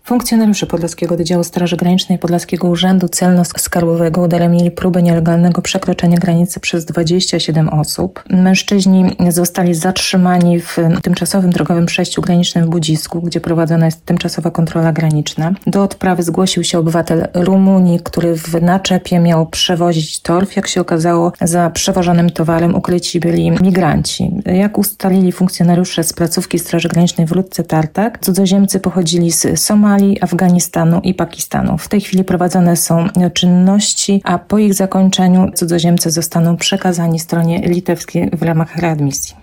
Funkcjonariusze Podlaskiego Wydziału Straży Granicznej i Podlaskiego Urzędu Celno-Skarbowego udaremnili próbę nielegalnego przekroczenia granicy przez 27 osób. Mężczyźni zostali zatrzymani w tymczasowym drogowym przejściu granicznym w Budzisku, gdzie prowadzona jest tymczasowa kontrola graniczna. Do odprawy zgłosił się obywatel Rumunii, który w naczepie miał przewozić torf. Jak się okazało, za przewożonym towarem ukryci byli migranci. Jak ustalili funkcjonariusze z placówki Straży Granicznej w Ludce Tartak, cudzoziemcy pochodzili z Somalii, Afganistanu i Pakistanu. W tej chwili prowadzone są czynności, a po ich zakończeniu cudzoziemcy zostaną przekazani stronie litewskiej w ramach readmisji.